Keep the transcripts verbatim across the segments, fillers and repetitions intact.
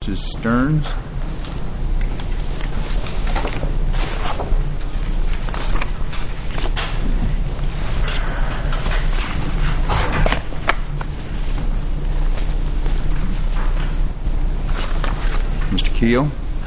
Missus Stearns. Mister Keel.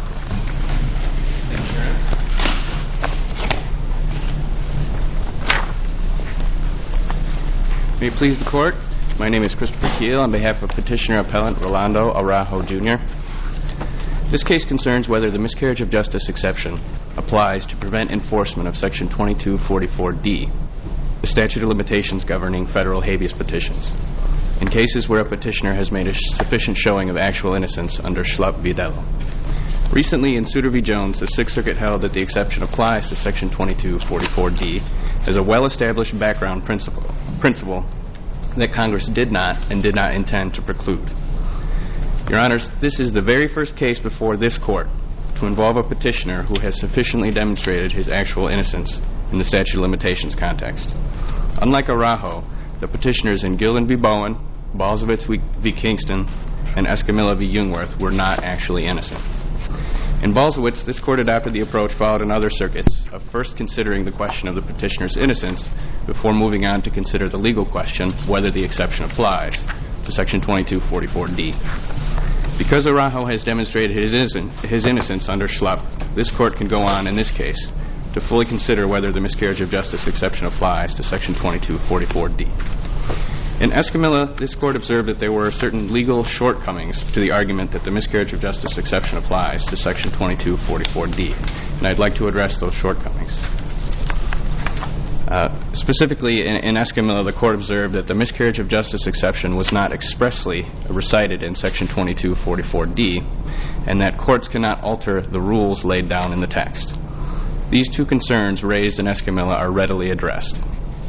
May it please the Court, my name is Christopher Keel on behalf of Petitioner Appellant Rolando Araujo, Junior This case concerns whether the miscarriage of justice exception applies to prevent enforcement of Section twenty-two forty-four D, the statute of limitations governing federal habeas petitions, in cases where a petitioner has made a sufficient showing of actual innocence under Schlupp v. Dello. Recently, in Souter v. Jones, the Sixth Circuit held that the exception applies to Section twenty-two forty-four D as a well-established background principle, principle that Congress did not and did not intend to preclude. Your Honors, this is the very first case before this Court to involve a petitioner who has sufficiently demonstrated his actual innocence in the statute of limitations context. Unlike Araujo, the petitioners in Gillen v. Bowen, Balzovitz v. Kingston, and Escamilla v. Jungwirth were not actually innocent. In Balzowitz, this Court adopted the approach followed in other circuits of first considering the question of the petitioner's innocence before moving on to consider the legal question whether the exception applies to Section twenty-two forty-four D. Because Araujo has demonstrated his, innocent, his innocence under Schlupp, this Court can go on in this case to fully consider whether the miscarriage of justice exception applies to Section twenty-two forty-four D. In Escamilla, this Court observed that there were certain legal shortcomings to the argument that the miscarriage of justice exception applies to Section twenty-two forty-four D, and I'd like to address those shortcomings. Uh, specifically, in, in Escamilla, the Court observed that the miscarriage of justice exception was not expressly recited in Section twenty-two forty-four D, and that courts cannot alter the rules laid down in the text. These two concerns raised in Escamilla are readily addressed.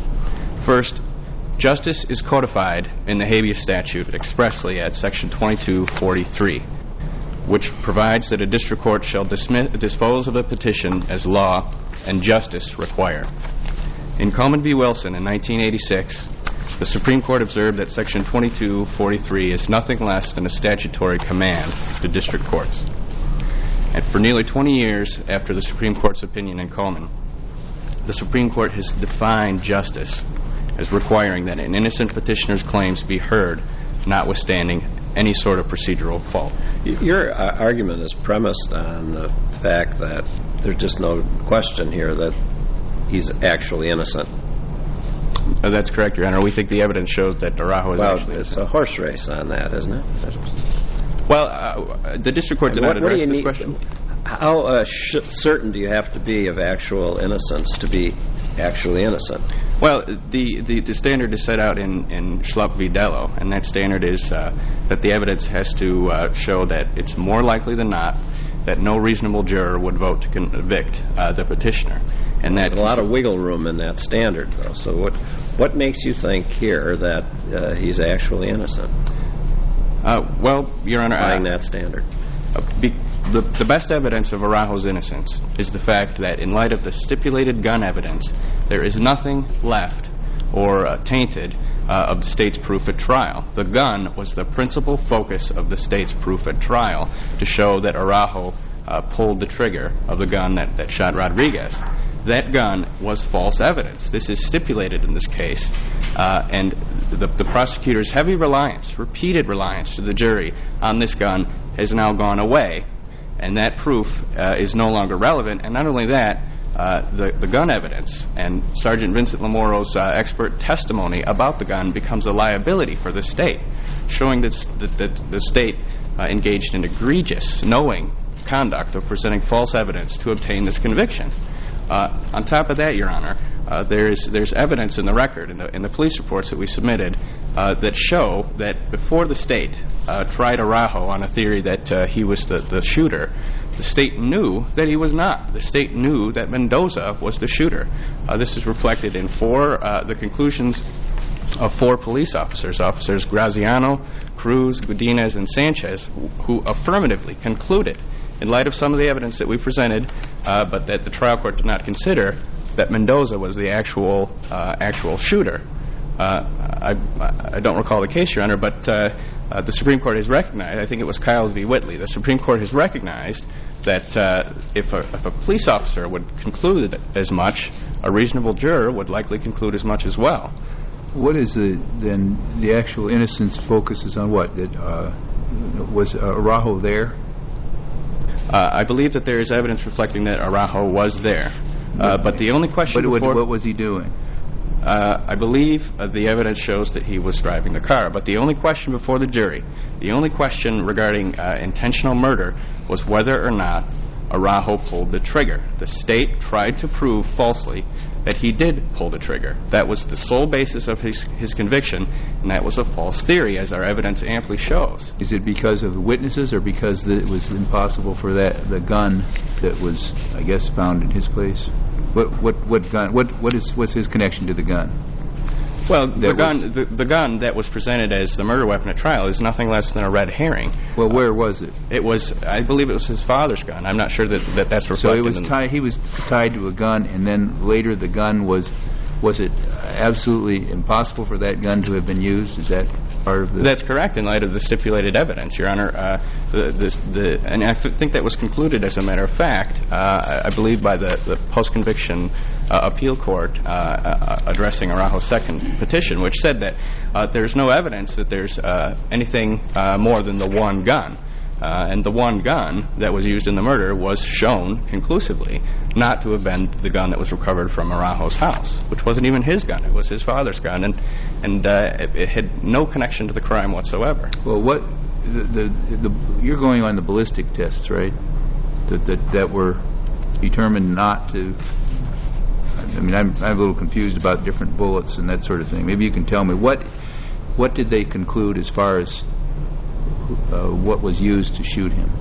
First, justice is codified in the habeas statute expressly at Section twenty-two forty-three, which provides that a district court shall dismiss, dispose of a petition as law and justice require. In Coleman v. Wilson in nineteen eighty-six, the Supreme Court observed that Section twenty-two forty-three is nothing less than a statutory command to district courts. And for nearly twenty years after the Supreme Court's opinion in Coleman, the Supreme Court has defined justice as requiring that an innocent petitioner's claims be heard, notwithstanding any sort of procedural fault. Your uh, argument is premised on the fact that there's just no question here that he's actually innocent. Uh, that's correct, Your Honor. We think the evidence shows that Araujo is well, actually innocent. Well, it's a horse race on that, isn't it? Well, uh, the district court did what, not address this need, question. How uh, sh- certain do you have to be of actual innocence to be actually innocent? Well, the, the, the standard is set out in, in Schlupp v. Dello, and that standard is uh, that the evidence has to uh, show that it's more likely than not that no reasonable juror would vote to convict uh, the petitioner. And that There's a lot of wiggle room in that standard, though. So what what makes you think here that uh, he's actually innocent? Uh, well, Your Honor, applying uh, that standard. Uh, be, the, the best evidence of Araujo's innocence is the fact that in light of the stipulated gun evidence, there is nothing left or uh, tainted uh, of the state's proof at trial. The gun was the principal focus of the state's proof at trial to show that Araujo uh, pulled the trigger of the gun that, that shot Rodriguez. That gun was false evidence. This is stipulated in this case, uh, and the, the prosecutor's heavy reliance, repeated reliance to the jury on this gun has now gone away, and that proof uh, is no longer relevant. And not only that, uh, the, the gun evidence and Sergeant Vincent Lamoro's uh, expert testimony about the gun becomes a liability for the state, showing that, that, that the state uh, engaged in egregious, knowing conduct of presenting false evidence to obtain this conviction. Uh, on top of that, Your Honor, uh, there's there's evidence in the record, in the, in the police reports that we submitted, uh, that show that before the state uh, tried Araujo on a theory that uh, he was the, the shooter, the state knew that he was not. The state knew that Mendoza was the shooter. Uh, this is reflected in four, uh, the conclusions of four police officers, Officers Graziano, Cruz, Godinez, and Sanchez, who affirmatively concluded, in light of some of the evidence that we presented, uh, but that the trial court did not consider, that Mendoza was the actual uh, actual shooter. Uh, I, I don't recall the case, Your Honor, but uh, uh, the Supreme Court has recognized, I think it was Kyle v. Whitley, the Supreme Court has recognized that uh, if, a, if a police officer would conclude as much, a reasonable juror would likely conclude as much as well. What is the, then, the actual innocence focuses on what? That, uh, was uh, Araujo there? Uh, I believe that there is evidence reflecting that Araujo was there. Uh, but the only question But before... what, what was he doing? Uh, I believe uh, the evidence shows that he was driving the car. But the only question before the jury, the only question regarding uh, intentional murder was whether or not Araujo pulled the trigger. The state tried to prove falsely that he did pull the trigger. That was the sole basis of his, his conviction, and that was a false theory, as our evidence amply shows. Is it because of the witnesses or because the, it was impossible for that the gun that was, I guess, found in his place? What what what gun? What what is what's his connection to the gun? Well, the That gun was- the, the gun that was presented as the murder weapon at trial is nothing less than a red herring. Well, where was it? It was, I believe, it was his father's gun. I'm not sure that, that that's So reflected. it was in tied. He was tied to a gun, and then later the gun was. Was it absolutely impossible for that gun to have been used? Is that part of the? That's correct in light of the stipulated evidence, Your Honor. Uh, the, this, the, and I f- think that was concluded, as a matter of fact, uh, I believe by the, the post-conviction uh, appeal court uh, uh, addressing Araujo's second petition, which said that uh, there's no evidence that there's uh, anything uh, more than the one gun. Uh, and the one gun that was used in the murder was shown conclusively not to have been the gun that was recovered from Araujo's house, which wasn't even his gun. It was his father's gun, and and uh, it, it had no connection to the crime whatsoever. Well, what the, the the you're going on the ballistic tests, right? That that that were determined not to. I mean, I'm I'm a little confused about different bullets and that sort of thing. Maybe you can tell me what what did they conclude as far as uh, what was used to shoot him?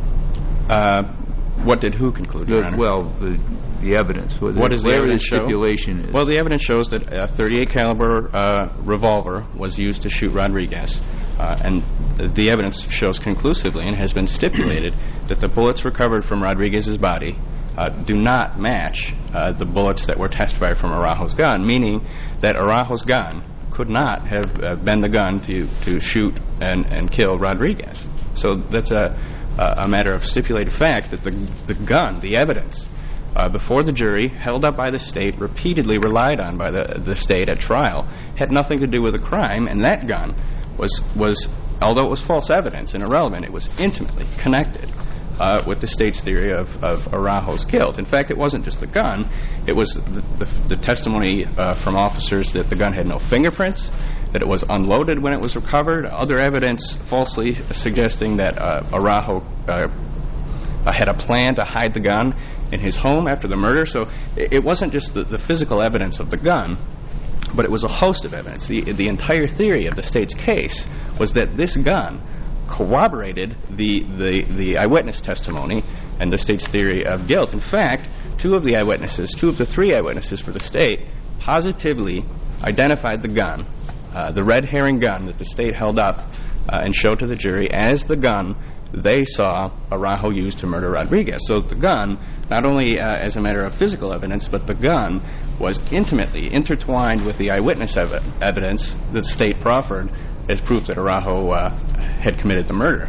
Uh, what did who conclude, Your Honor? Well, the the evidence. What, What does the whatever evidence the show? stipulation is. Well, the evidence shows that a thirty-eight caliber uh, revolver was used to shoot Rodriguez, uh, and the evidence shows conclusively and has been stipulated that the bullets recovered from Rodriguez's body uh, do not match uh, the bullets that were testified from Araujo's gun, meaning that Araujo's gun could not have uh, been the gun to, to shoot and, and kill Rodriguez. So that's a, a matter of stipulated fact that the, the gun, the evidence, uh, before the jury, held up by the state, repeatedly relied on by the, the state at trial, had nothing to do with the crime, and that gun was, was, although it was false evidence and irrelevant, it was intimately connected Uh, with the state's theory of, of Araujo's guilt. In fact, it wasn't just the gun. It was the, the, the testimony uh, from officers that the gun had no fingerprints, that it was unloaded when it was recovered, other evidence falsely suggesting that uh, Araujo uh, had a plan to hide the gun in his home after the murder. So it, it wasn't just the, the physical evidence of the gun, but it was a host of evidence. The, the entire theory of the state's case was that this gun corroborated the, the, the eyewitness testimony and the state's theory of guilt. In fact, two of the eyewitnesses, two of the three eyewitnesses for the state, positively identified the gun, uh, the red herring gun that the state held up uh, and showed to the jury as the gun they saw Araujo use to murder Rodriguez. So the gun, not only uh, as a matter of physical evidence, but the gun was intimately intertwined with the eyewitness ev- evidence that the state proffered as proof that Araujo uh, had committed the murder.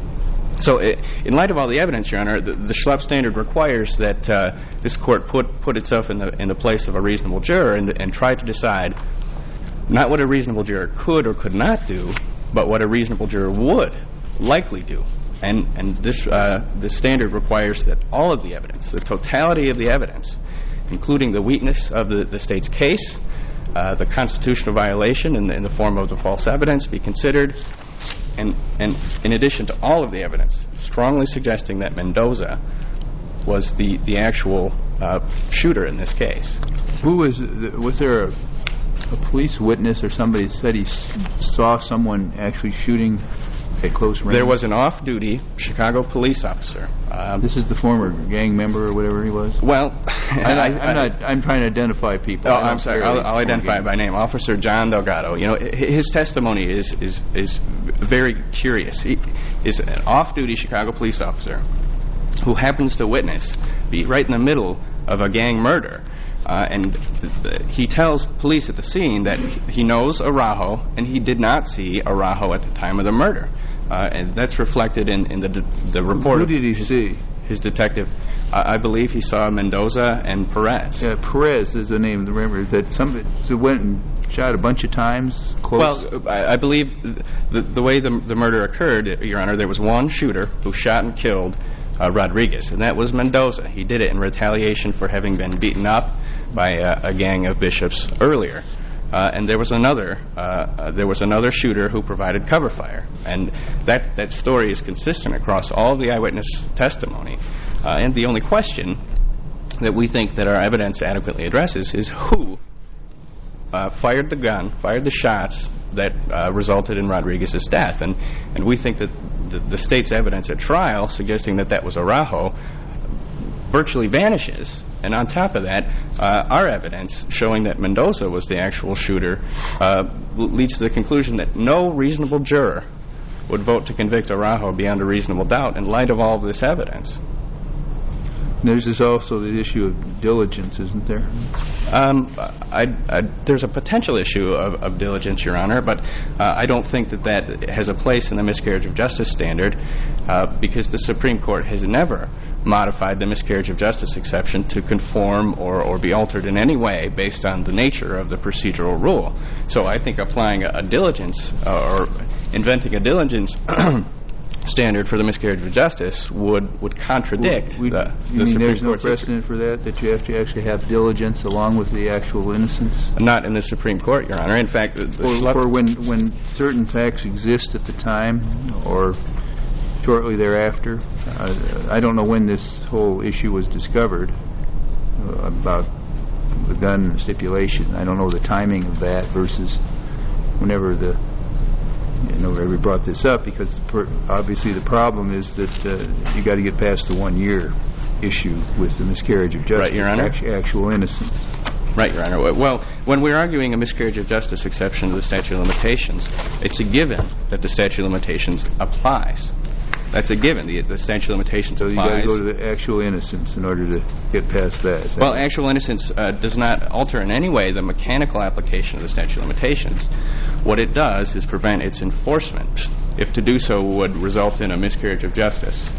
So it, in light of all the evidence, Your Honor, the, the Schlepp standard requires that uh, this court put, put itself in the, in the place of a reasonable juror and, and try to decide not what a reasonable juror could or could not do, but what a reasonable juror would likely do. And, and this, uh, this standard requires that all of the evidence, the totality of the evidence, including the weakness of the, the state's case, Uh, the constitutional violation in the, in the form of the false evidence be considered, and, and in addition to all of the evidence, strongly suggesting that Mendoza was the, the actual uh, shooter in this case. Who was, was there a, a police witness or somebody said he s- saw someone actually shooting at close range? There was an off-duty Chicago police officer. Um, This is the former gang member or whatever he was? well, I, I, I'm not, I'm trying to identify people. Oh, I don't I'm sorry. care I'll, if I'll he's identify it former by name. Officer John Delgado. You know, hi- his testimony is is is very curious. He is an off-duty Chicago police officer who happens to witness, be right in the middle of a gang murder, Uh, and th- he tells police at the scene that he knows Araujo, and he did not see Araujo at the time of the murder. Uh, and that's reflected in, in the de- the report. Who did he see? His detective. Uh, I believe he saw Mendoza and Perez. Yeah, Perez is the name. Remember that somebody so went and shot a bunch of times. Close. Well, I, I believe the, the way the, the murder occurred, Your Honor, there was one shooter who shot and killed uh, Rodriguez, and that was Mendoza. He did it in retaliation for having been beaten up by a, a gang of bishops earlier. Uh, and there was another uh, uh, there was another shooter who provided cover fire, and that, that story is consistent across all the eyewitness testimony. Uh, and the only question that we think that our evidence adequately addresses is who uh, fired the gun, fired the shots that uh, resulted in Rodriguez's death. And and we think that the, the state's evidence at trial suggesting that that was Araujo virtually vanishes. And on top of that, uh, our evidence showing that Mendoza was the actual shooter uh, leads to the conclusion that no reasonable juror would vote to convict Araujo beyond a reasonable doubt in light of all of this evidence. There's this also the issue of diligence, isn't there? Um, I, I, there's a potential issue of, of diligence, Your Honor, but uh, I don't think that that has a place in the miscarriage of justice standard uh, because the Supreme Court has never modified the miscarriage of justice exception to conform or, or be altered in any way based on the nature of the procedural rule. So I think applying a, a diligence uh, or inventing a diligence standard for the miscarriage of justice would, would contradict we, the, you the mean Supreme there's no Court's precedent for that, that you have to actually have diligence along with the actual innocence? Not in the Supreme Court, Your Honor. In fact, the, the For, for when, when certain facts exist at the time or shortly thereafter. Uh, I don't know when this whole issue was discovered uh, about the gun stipulation. I don't know the timing of that versus whenever the, you know, we brought this up because per, obviously the problem is that uh, you got to get past the one year issue with the miscarriage of justice. Right, Your Honor. Actual, actual innocence. Right, Your Honor. Well, when we're arguing a miscarriage of justice exception to the statute of limitations, it's a given that the statute of limitations applies. That's a given. The, the statute of limitations so applies. So you got to go to the actual innocence in order to get past that. that well, right? actual innocence uh, does not alter in any way the mechanical application of the statute of limitations. What it does is prevent its enforcement, if to do so would result in a miscarriage of justice.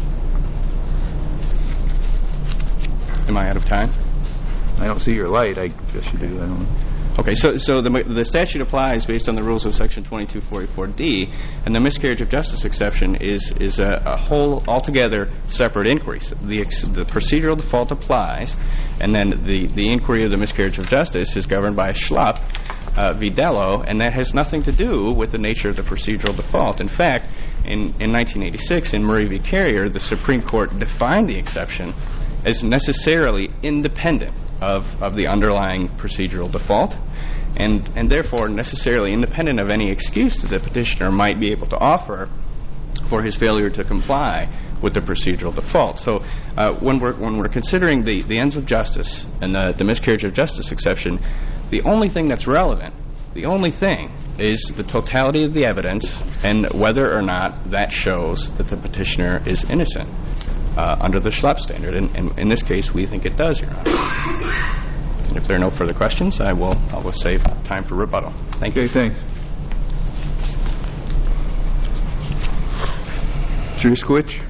Am I out of time? I don't see your light. I guess you do. I don't know. Okay, so so the the statute applies based on the rules of Section twenty-two forty-four D, and the miscarriage of justice exception is is a, a whole altogether separate inquiry. So the ex, the procedural default applies, and then the the inquiry of the miscarriage of justice is governed by Schlupp uh, v. Dello, and that has nothing to do with the nature of the procedural default. In fact, in in nineteen eighty-six, in Murray v. Carrier, the Supreme Court defined the exception as necessarily independent of, of the underlying procedural default, and, and therefore necessarily independent of any excuse that the petitioner might be able to offer for his failure to comply with the procedural default. So uh, when we're when we're considering the, the ends of justice and the, the miscarriage of justice exception, the only thing that's relevant, the only thing is the totality of the evidence and whether or not that shows that the petitioner is innocent uh, under the Schlupp standard. And, and in this case, we think it does, Your Honor. And if there are no further questions, I will I will save time for rebuttal. Thank you. Okay, thanks. Mister Iskowicz?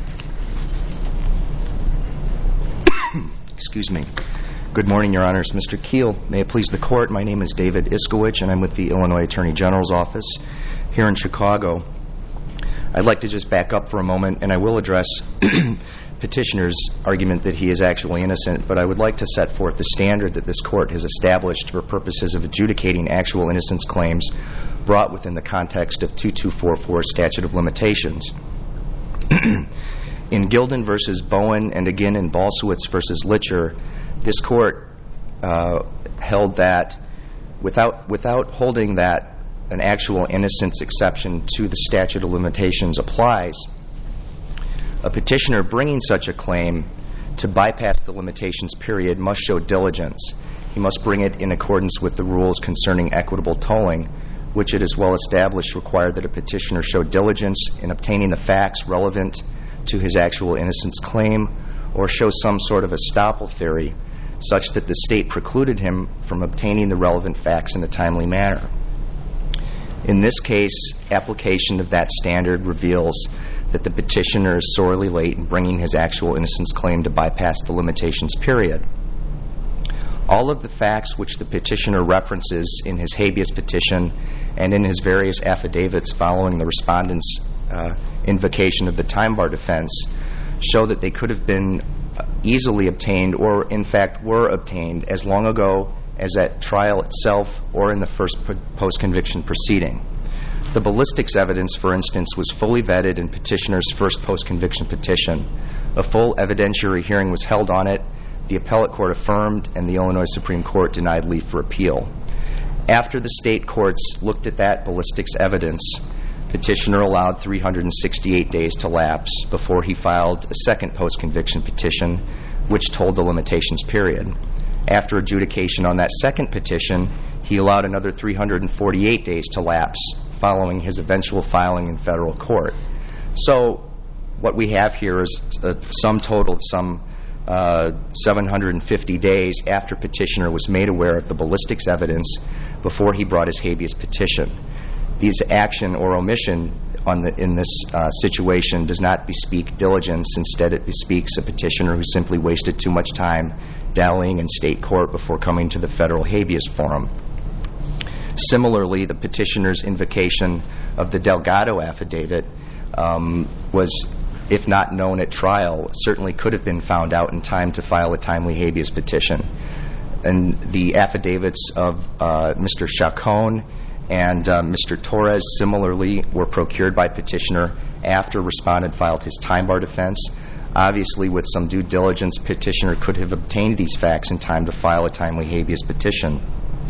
Excuse me. Good morning, Your Honors. Mister Keel, may it please the Court, my name is David Iskowicz, and I'm with the Illinois Attorney General's Office here in Chicago. I'd like to just back up for a moment, and I will address petitioner's argument that he is actually innocent, but I would like to set forth the standard that this Court has established for purposes of adjudicating actual innocence claims brought within the context of twenty-two forty-four statute of limitations. In Gilden v. Bowen and again in Balsowitz v. Litcher, this Court uh, held that without without holding that an actual innocence exception to the statute of limitations applies, a petitioner bringing such a claim to bypass the limitations period must show diligence. He must bring it in accordance with the rules concerning equitable tolling, which it is well established require that a petitioner show diligence in obtaining the facts relevant to his actual innocence claim or show some sort of estoppel theory such that the state precluded him from obtaining the relevant facts in a timely manner. In this case, application of that standard reveals that the petitioner is sorely late in bringing his actual innocence claim to bypass the limitations period. All of the facts which the petitioner references in his habeas petition and in his various affidavits following the respondent's uh, invocation of the time bar defense show that they could have been easily obtained, or in fact were obtained, as long ago as at trial itself or in the first post-conviction proceeding. The ballistics evidence, for instance, was fully vetted in petitioner's first post-conviction petition. A full evidentiary hearing was held on it. The appellate court affirmed, and the Illinois Supreme Court denied leave for appeal. After the state courts looked at that ballistics evidence, petitioner allowed three hundred sixty-eight days to lapse before he filed a second post-conviction petition, which told the limitations period. After adjudication on that second petition, he allowed another three hundred forty-eight days to lapse following his eventual filing in federal court. So what we have here is a sum total of some uh, seven hundred fifty days after petitioner was made aware of the ballistics evidence before he brought his habeas petition. These action or omission on the, in this uh, situation does not bespeak diligence. Instead, it bespeaks a petitioner who simply wasted too much time dallying in state court before coming to the federal habeas forum. Similarly, the petitioner's invocation of the Delgado affidavit um, was, if not known at trial, certainly could have been found out in time to file a timely habeas petition. And the affidavits of uh, Mister Chacon and uh, Mister Torres similarly were procured by petitioner after respondent filed his time bar defense. Obviously, with some due diligence, petitioner could have obtained these facts in time to file a timely habeas petition.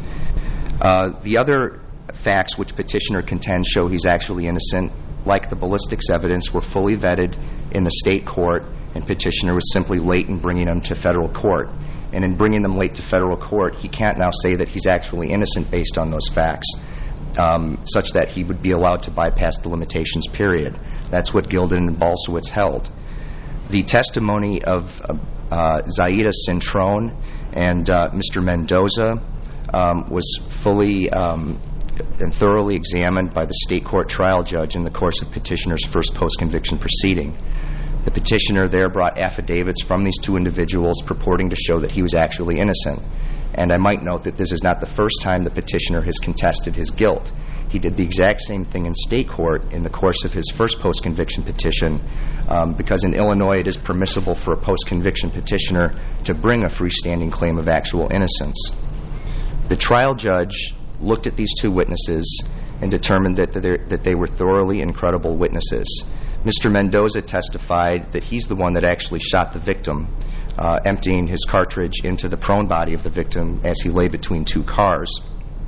Uh, the other facts which petitioner contends show he's actually innocent, like the ballistics evidence, were fully vetted in the state court, and petitioner was simply late in bringing them to federal court. And in bringing them late to federal court, he can't now say that he's actually innocent based on those facts, um, such that he would be allowed to bypass the limitations period. That's what Gilden and Balsowitz held. The testimony of uh, uh, Zaida Cintrone and uh, Mister Mendoza um, was fully um, and thoroughly examined by the state court trial judge in the course of petitioner's first post-conviction proceeding. The petitioner there brought affidavits from these two individuals purporting to show that he was actually innocent. And I might note that this is not the first time the petitioner has contested his guilt. He did the exact same thing in state court in the course of his first post-conviction petition, um, because in Illinois it is permissible for a post-conviction petitioner to bring a freestanding claim of actual innocence. The trial judge looked at these two witnesses and determined that, that they were thoroughly and credible witnesses. Mister Mendoza testified that he's the one that actually shot the victim, uh, emptying his cartridge into the prone body of the victim as he lay between two cars.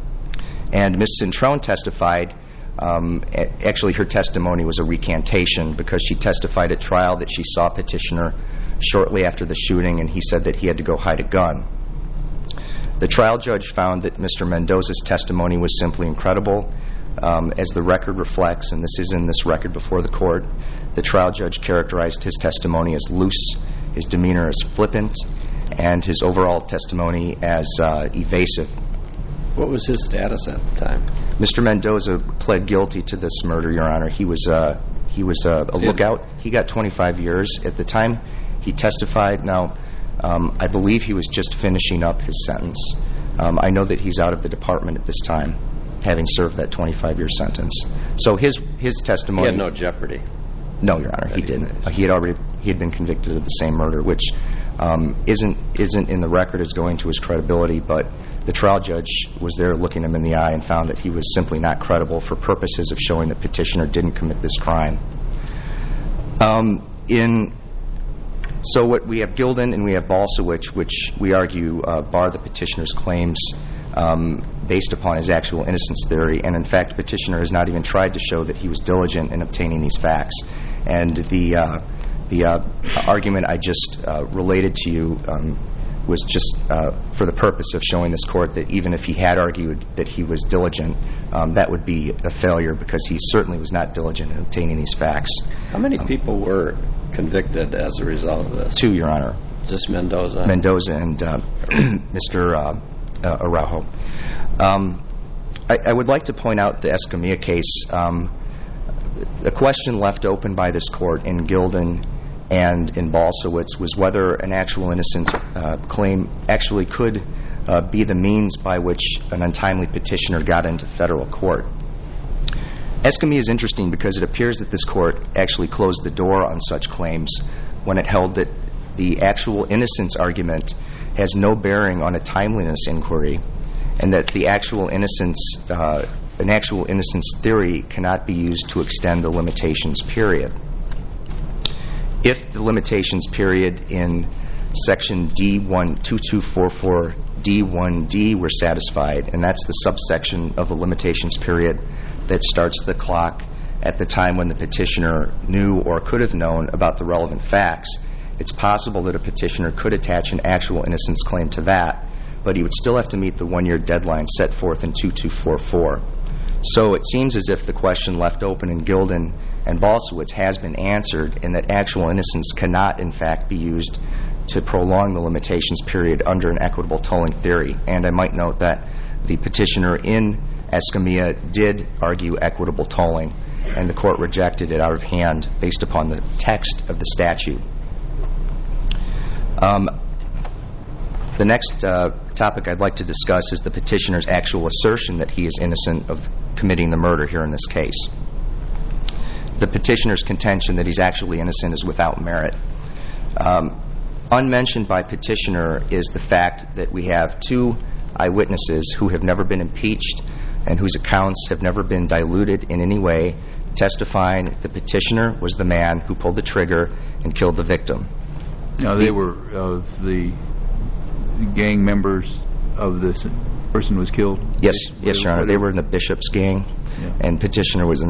And Miz Cintrone testified, um, actually her testimony was a recantation because she testified at trial that she saw petitioner shortly after the shooting, and he said that he had to go hide a gun. The trial judge found that Mister Mendoza's testimony was simply incredible. Um, as the record reflects, and this is in this record before the court, the trial judge characterized his testimony as loose, his demeanor as flippant, and his overall testimony as uh, evasive. What was his status at the time? Mister Mendoza pled guilty to this murder, Your Honor. He was uh, he was uh, a lookout. He got twenty-five years at the time he testified. Now, um, I believe he was just finishing up his sentence. Um, I know that he's out of the department at this time, having served that twenty-five-year sentence. So his his testimony... He had no jeopardy. No, Your Honor, he didn't. Uh, he had already he had been convicted of the same murder, which um, isn't isn't in the record as going to his credibility, but the trial judge was there looking him in the eye and found that he was simply not credible for purposes of showing that petitioner didn't commit this crime. Um, in so what we have Gilden and we have Balsowitz, which we argue uh, bar the petitioner's claims um, based upon his actual innocence theory, and in fact petitioner has not even tried to show that he was diligent in obtaining these facts. And the uh, the uh, argument I just uh, related to you um, was just uh, for the purpose of showing this court that even if he had argued that he was diligent, um, that would be a failure because he certainly was not diligent in obtaining these facts. How many people were convicted as a result of this? Two, Your Honor. this Mendoza? Mendoza and uh, Mister Uh, uh, Araujo. Um, I, I would like to point out the Escamilla case. Um, the question left open by this court in Gilden and in Balsowitz was whether an actual innocence uh, claim actually could uh, be the means by which an untimely petitioner got into federal court. Escamilla is interesting because it appears that this court actually closed the door on such claims when it held that the actual innocence argument has no bearing on a timeliness inquiry, and that the actual innocence, uh, an actual innocence theory cannot be used to extend the limitations period. If the limitations period in section D one two two four four D one D were satisfied, and that's the subsection of the limitations period that starts the clock at the time when the petitioner knew or could have known about the relevant facts, it's possible that a petitioner could attach an actual innocence claim to that, but he would still have to meet the one-year deadline set forth in two two four four. So it seems as if the question left open in Gilden and Balsowitz has been answered, and that actual innocence cannot, in fact, be used to prolong the limitations period under an equitable tolling theory. And I might note that the petitioner in Escamilla did argue equitable tolling, and the court rejected it out of hand based upon the text of the statute. Um, the next uh, topic I'd like to discuss is the petitioner's actual assertion that he is innocent of committing the murder here in this case. The petitioner's contention that he's actually innocent is without merit. Um, unmentioned by petitioner is the fact that we have two eyewitnesses who have never been impeached and whose accounts have never been diluted in any way, testifying the petitioner was the man who pulled the trigger and killed the victim. Now, they were uh, the gang members of this person who was killed? Yes, yes, Your Honor. They were in the Bishop's gang, yeah. and petitioner was in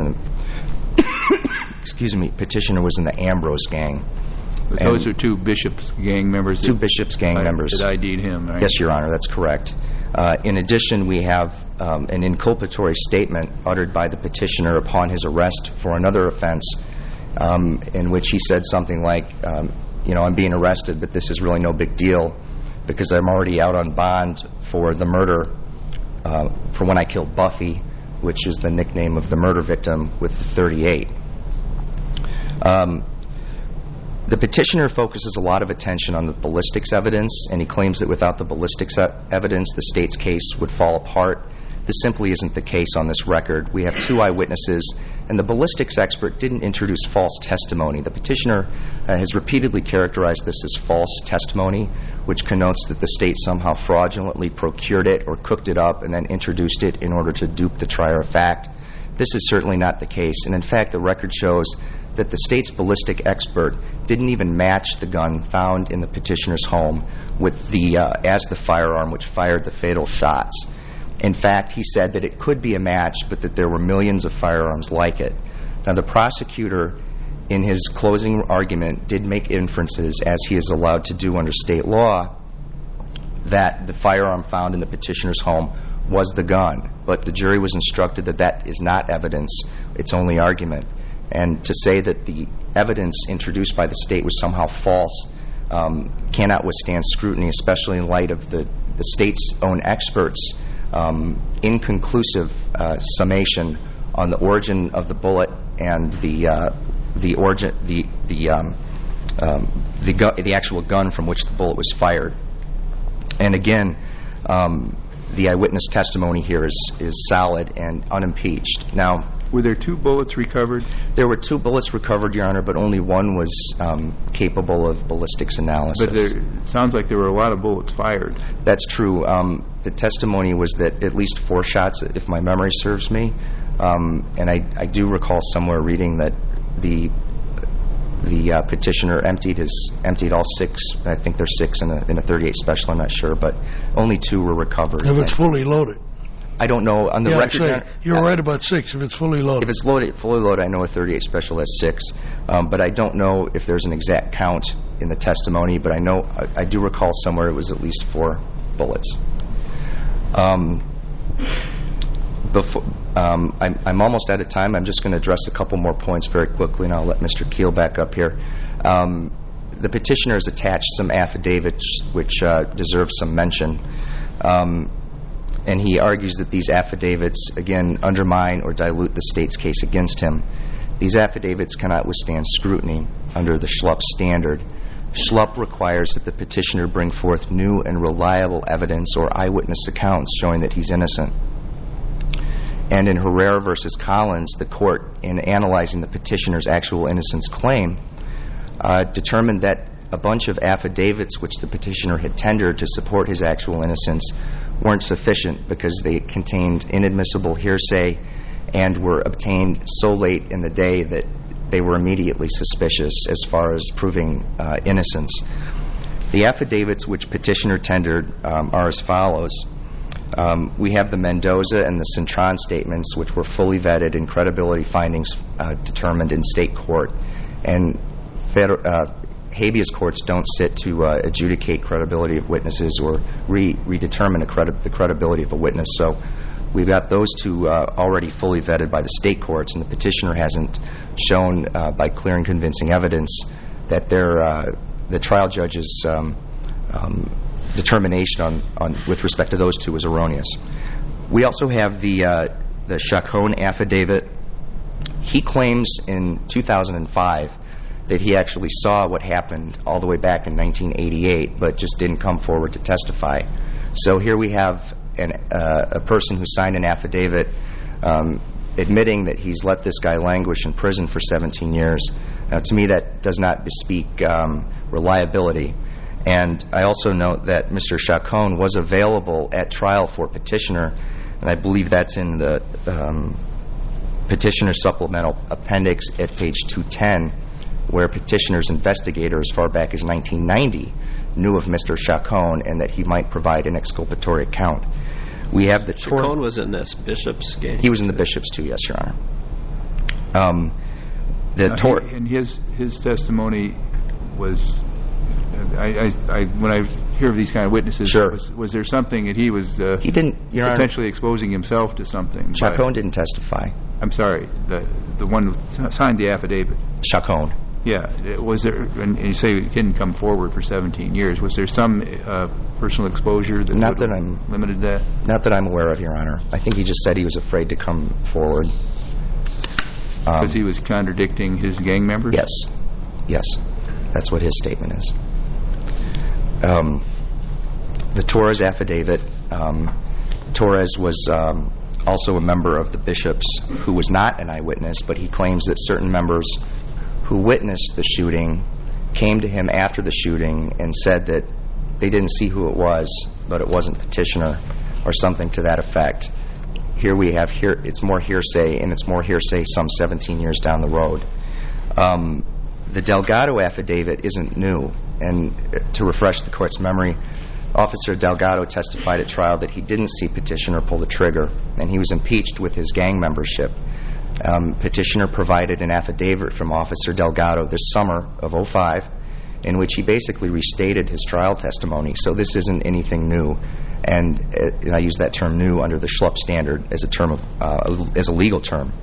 the excuse me, petitioner was in the Ambrose gang. But those are two Bishop's gang members? Two Bishop's gang I, members. That ID'd him, right? Yes, Your Honor, that's correct. Uh, in addition, we have um, an inculpatory statement uttered by the petitioner upon his arrest for another offense, um, in which he said something like, um, you know, I'm being arrested, but this is really no big deal because I'm already out on bond for the murder, uh, for when I killed Buffy, which is the nickname of the murder victim with the thirty-eight. Um, the petitioner focuses a lot of attention on the ballistics evidence, and he claims that without the ballistics evidence, the state's case would fall apart. This simply isn't the case on this record. We have two eyewitnesses, and the ballistics expert didn't introduce false testimony. The petitioner uh, has repeatedly characterized this as false testimony, which connotes that the state somehow fraudulently procured it or cooked it up and then introduced it in order to dupe the trier of fact. This is certainly not the case, and in fact, the record shows that the state's ballistic expert didn't even match the gun found in the petitioner's home with the uh, as the firearm which fired the fatal shots. In fact, he said that it could be a match, but that there were millions of firearms like it. Now, the prosecutor, in his closing argument, did make inferences, as he is allowed to do under state law, that the firearm found in the petitioner's home was the gun. But the jury was instructed that that is not evidence, it's only argument. And to say that the evidence introduced by the state was somehow false um, cannot withstand scrutiny, especially in light of the, the state's own experts' um, inconclusive uh, summation on the origin of the bullet and the uh, the origin the the um, um, the, gu- the actual gun from which the bullet was fired. And again, um, the eyewitness testimony here is is solid and unimpeached. Now, were there two bullets recovered? There were two bullets recovered, Your Honor, but only one was um, capable of ballistics analysis. But there, it sounds like there were a lot of bullets fired. That's true. Um, the testimony was that at least four shots, if my memory serves me. Um, and I, I do recall somewhere reading that the the uh, petitioner emptied his emptied all six. I think there's six in a in a thirty-eight special. I'm not sure, but only two were recovered. If it's fully loaded. I don't know on the yeah, record. Say, you're uh, right about six. If it's fully loaded. If it's loaded, fully loaded, I know a thirty-eight special has six, um, but I don't know if there's an exact count in the testimony. But I know I, I do recall somewhere it was at least four bullets. Um, before um, I'm, I'm almost out of time. I'm just going to address a couple more points very quickly, and I'll let Mister Keel back up here. Um, the petitioner has attached some affidavits which uh, deserve some mention. Um, and he argues that these affidavits, again, undermine or dilute the state's case against him. These affidavits cannot withstand scrutiny under the Schlupp standard. Schlupp requires that the petitioner bring forth new and reliable evidence or eyewitness accounts showing that he's innocent. And in Herrera versus Collins, the court, in analyzing the petitioner's actual innocence claim, uh, determined that a bunch of affidavits which the petitioner had tendered to support his actual innocence weren't sufficient because they contained inadmissible hearsay and were obtained so late in the day that they were immediately suspicious as far as proving uh, innocence. The affidavits which petitioner tendered um, are as follows. Um, we have the Mendoza and the Cintron statements, which were fully vetted and credibility findings uh, determined in state court. And federal, uh, habeas courts don't sit to uh, adjudicate credibility of witnesses or re- redetermine the, credi- the credibility of a witness. So we've got those two uh, already fully vetted by the state courts, and the petitioner hasn't shown uh, by clear and convincing evidence that their, uh, the trial judge's um, um, determination on, on with respect to those two was erroneous. We also have the uh, the Chacon affidavit. He claims in two thousand five that he actually saw what happened all the way back in nineteen eighty-eight, but just didn't come forward to testify. So here we have an, uh, a person who signed an affidavit um, admitting that he's let this guy languish in prison for seventeen years. Now, to me, that does not bespeak um, reliability. And I also note that Mister Chacon was available at trial for petitioner, and I believe that's in the um, petitioner supplemental appendix at page two ten, where petitioner's investigator as far back as nineteen ninety knew of Mister Chacon and that he might provide an exculpatory account. We have the Chacon Tor- was in this Bishop's gang. He was in the Bishop's too, yes, Your Honor. Um, the Now, tor- he- and his his testimony was, I, I, I when I hear of these kind of witnesses, Sure. was, was there something that he was uh, he didn't, Your Honor. potentially exposing himself to something? by- Chacon didn't testify. I'm sorry, the the one who signed the affidavit. Chacon. Yeah, was there? And you say he didn't come forward for seventeen years. Was there some uh, personal exposure that Not would that have I'm- limited that? Not that I'm aware of, Your Honor. I think he just said he was afraid to come forward. Um, Because he was contradicting his gang members? Yes. Yes. That's what his statement is. Um, the Torres affidavit, um, Torres was um, also a member of the Bishops who was not an eyewitness, but he claims that certain members who witnessed the shooting came to him after the shooting and said that they didn't see who it was, but it wasn't petitioner or something to that effect. Here we have, here it's more hearsay, and it's more hearsay some seventeen years down the road. Um, the Delgado affidavit isn't new, and to refresh the court's memory, Officer Delgado testified at trial that he didn't see petitioner pull the trigger, and he was impeached with his gang membership. Um, petitioner provided an affidavit from Officer Delgado this summer of oh five in which he basically restated his trial testimony. So this isn't anything new, and, uh, and I use that term "new" under the Schlupp standard as a term of uh, as a legal term.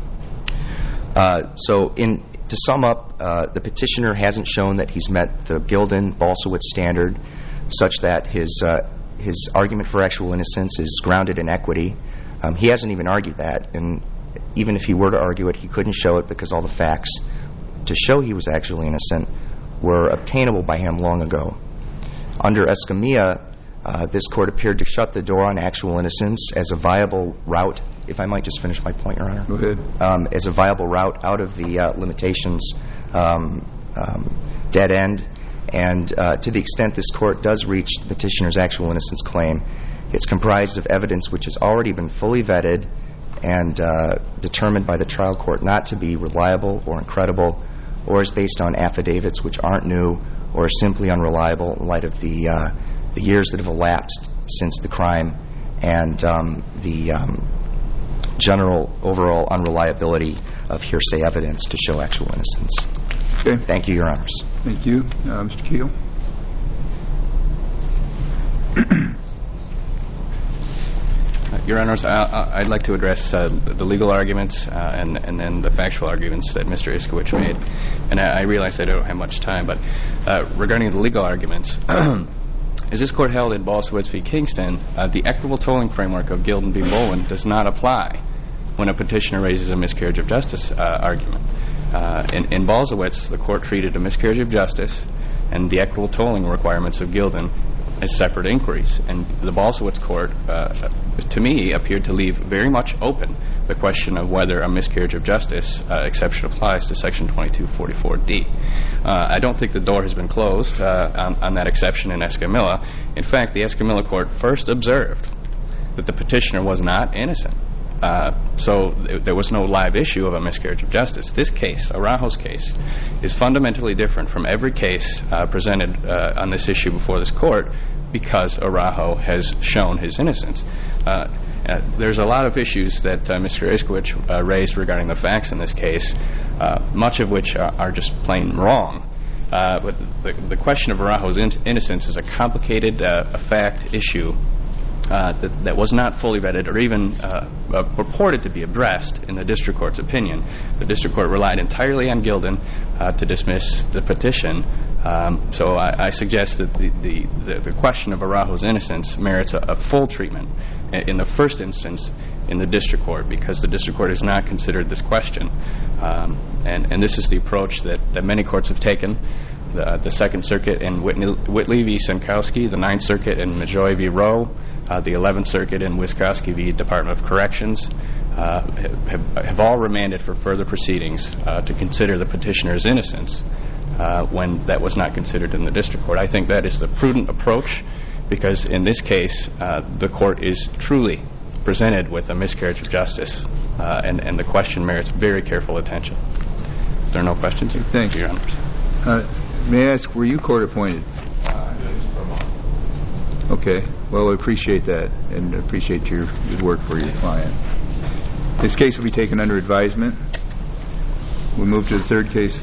Uh, so, in to sum up, uh, the petitioner hasn't shown that he's met the Gildan-Balsowitz standard, such that his uh, his argument for actual innocence is grounded in equity. Um, he hasn't even argued that, and even if he were to argue it, he couldn't show it because all the facts to show he was actually innocent were obtainable by him long ago. Under Escamilla, uh, this court appeared to shut the door on actual innocence as a viable route, if I might just finish my point, Your Honor. Go ahead. Um, as a viable route out of the uh, limitations um, um, dead end. And uh, to the extent this court does reach the petitioner's actual innocence claim, it's comprised of evidence which has already been fully vetted and uh, determined by the trial court not to be reliable or incredible, or is based on affidavits which aren't new or are simply unreliable in light of the uh, the years that have elapsed since the crime and um, the um, general overall unreliability of hearsay evidence to show actual innocence. Okay. Thank you, Your Honors. Thank you. Uh, Mister Keel? Your Honors, I, I- I'd like to address uh, the legal arguments uh, and, and then the factual arguments that Mister Iskowich made. And I, I realize I don't have much time, but uh, regarding the legal arguments, as this Court held in Balsowitz v. Kingston, uh, the equitable tolling framework of Gilden v. Bowen does not apply when a petitioner raises a miscarriage of justice uh, argument. Uh, in, in Balsowitz, the Court treated a miscarriage of justice and the equitable tolling requirements of Gilden as separate inquiries. And the Balsowitz Court, uh, to me, appeared to leave very much open the question of whether a miscarriage of justice uh, exception applies to Section twenty-two forty-four D. Uh, I don't think the door has been closed uh, on, on that exception in Escamilla. In fact, the Escamilla Court first observed that the petitioner was not innocent. Uh, so th there was no live issue of a miscarriage of justice. This case, Araujo's case, is fundamentally different from every case uh, presented uh, on this issue before this Court because Araujo has shown his innocence. Uh, uh, there's a lot of issues that uh, Mister Iskowich uh, raised regarding the facts in this case, uh, much of which are, are just plain wrong. Uh, but the, the question of Araujo's in innocence is a complicated uh, a fact issue Uh, that, that was not fully vetted or even uh, uh, purported to be addressed in the district court's opinion. The district court relied entirely on Gilden uh, to dismiss the petition. Um, so I, I suggest that the, the, the, the question of Araujo's innocence merits a, a full treatment in the first instance in the district court because the district court has not considered this question. Um, and, and this is the approach that, that many courts have taken. The, the Second Circuit in Whitney, Whitley v. Senkowski, the Ninth Circuit in Majoy v. Rowe, uh, the Eleventh Circuit in Wiskowski v. Department of Corrections uh, have, have all remanded for further proceedings uh, to consider the petitioner's innocence uh, when that was not considered in the district court. I think that is the prudent approach because in this case uh, the court is truly presented with a miscarriage of justice uh, and, and the question merits very careful attention. If there are no questions, thank you, Your Honors. Uh, may I ask, were you court appointed? Okay. Well, I appreciate that and appreciate your, your work for your client. This case will be taken under advisement. We'll move to the third case.